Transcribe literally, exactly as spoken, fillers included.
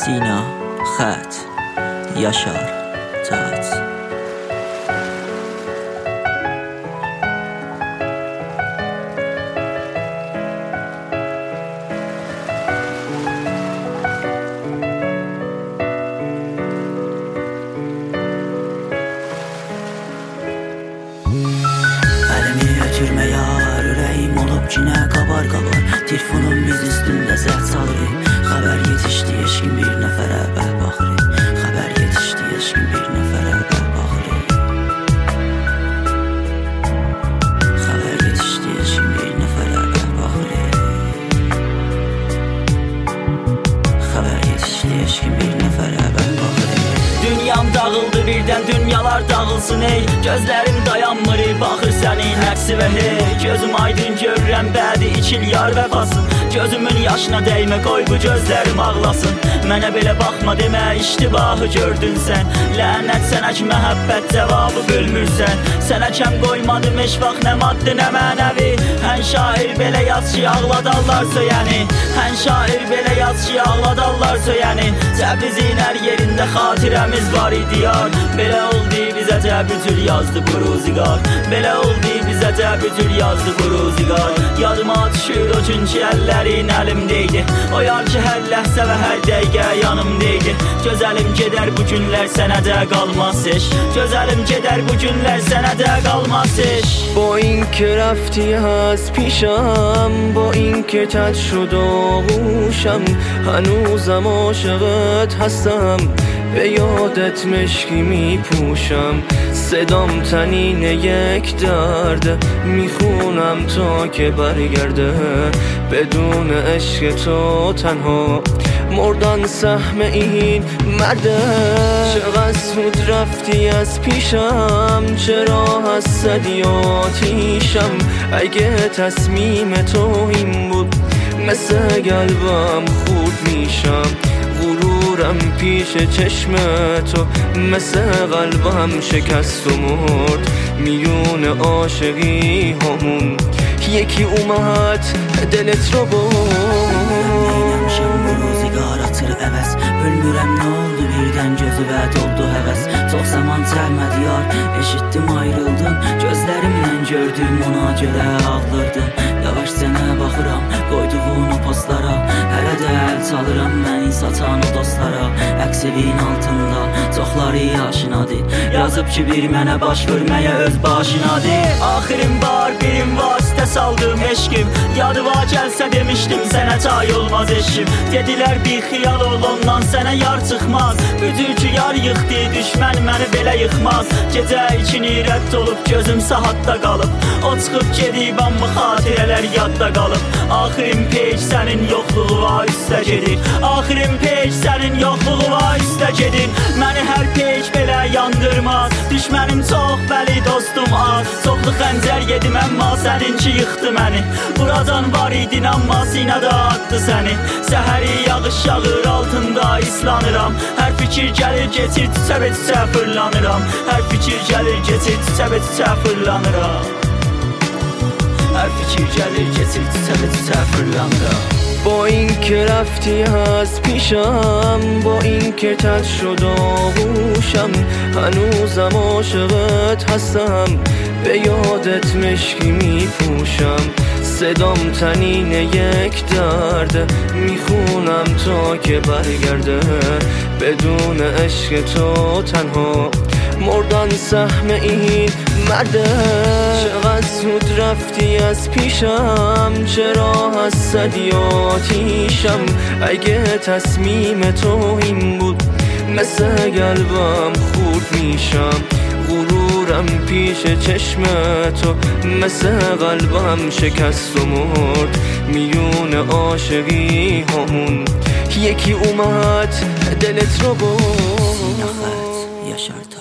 سینا خط یاشار تات Əlimi ötürmə yar, ürəyim olub günə qabar-qabar. Telefonum biz üstündə zərt salır. Xəbər yetişdi, eşkin bir nəfərə bəh baxır. Xəbər yetişdi, eşkin bir nəfərə bəh baxır. Xəbər yetişdi, eşkin bir nəfərə bəh baxır. Xəbər yetişdi, eşkin bir nəfərə bəh baxır. Dünyam dağıldı birdən, dünyalar dağılsın ey. Gözlərim dayanmır, baxır sənin əksi və hey. Gözüm aydın görürəm, bədi ikil yar vəfasın. Gözümün yaşına dəymə, qoy bu gözlərim ağlasın. Mənə belə baxma demə, iştibahı gördün sən. Lənət sənə ki, məhəbbət cavabı bölmürsən. Sənə kəm qoymadım heç vaxt, nə maddi, nə mənəvi. Hən şair belə yaz ki, ağladarlar söyəni. Hən şair belə yaz ki, ağladarlar söyəni. Təbrizin hər yerində xatirəmiz var idi yar. Belə oldu bizə təbütül yazdı bu ruzigar. Belə oldu bizə təbütül yazdı bu ruzigar. Yadıma düşür o günkü əllərin əlimdeydi. O yar ki hər ləhsə və hər dəqiqə yanımdaydı. Gözəlim gedər bu günlər sənə də qalmaz heç. Gözəlim gedər bu günlər sənə də qalmaz heç. با این که رفتی از پیشم، با این که تد شد آغوشم، هنوزم عاشقت هستم، به یادت مشکی می پوشم. صدام تنین یک درد، میخونم تا که برگرده. بدون عشق تو تنها مردن سهم این مرده. چقدر زود رفتی از پیشم، چرا حسدی آتیشم. اگه تصمیم تو این بود، مثل قلبم خورد میشم. غرورم پیش چشم تو، مثل قلبم شکست و مرد. میون عاشقی همون یکی اومد دلت رو برد. Atır əvəz, bölmürəm nə oldu birdən gözüvə doldu həvəs. Çox zaman çəlmədi yar, eşitdim ayrıldın. Gözlərimlə gördüm, ona görə ağlırdın. Yavaş sənə baxıram, qoyduğun o postlara. Hələ də əl çalıram məni satan o dostlara. Əks evin altında çoxları yaşınadır. Yazıb ki bir mənə baş verməyə öz başınadır. Axirim var, birim vasitə saldım eşkim. Yadıva gəlsə demişdim sənə tay olmaz eşkim. Dedilər bir xiyal ol ondan sənə yar çıxmaz. Bütün ki yar yıxdı, düşmən məni belə yıxmaz. Gecə ikini rədd olub, gözüm saatda qalıb. O çıxıb gedib, amma xatirələr yadda qalıb. Axirim peyk sənin yoxluğu var üstə gedir. Axirim peyk sənin yoxluğu var üstə gedir. Məni hər peyk belə yandırmaz. Düşmənim çox, bəli dostum az. Çoxlu xəncər yedim, əmma səninki yıxdı məni. Buradan var idin, amma sinədə atdı səni. Səhəri yağış yağır, altında islanıram. Hər fikir gəlir, geçir, tüçə-tüçə fırlanıram. Hər fikir gəlir, geçir, tüçə-tüçə fırlanıram. Hər fikir gəlir, geçir, tüçə-tüçə fırlanıram. با این که رفتی از پیشم، با این که تد شد آغوشم، هنوزم عاشقت هستم، به یادت مشکی می پوشم. صدام تنین یک درد، میخونم تا که برگرده. بدون عشق تو تنها مردن سهم این مرده. چقدر زود رفتی از پیشم، چرا حسدی آتیشم. اگه تصمیم تو این بود، مثل قلبم خورد میشم. غرورم پیش چشم تو، مثل قلبم شکست و مرد. میون عاشقی همون یکی اومد دلت رو برد. سینا خط یاشار تات.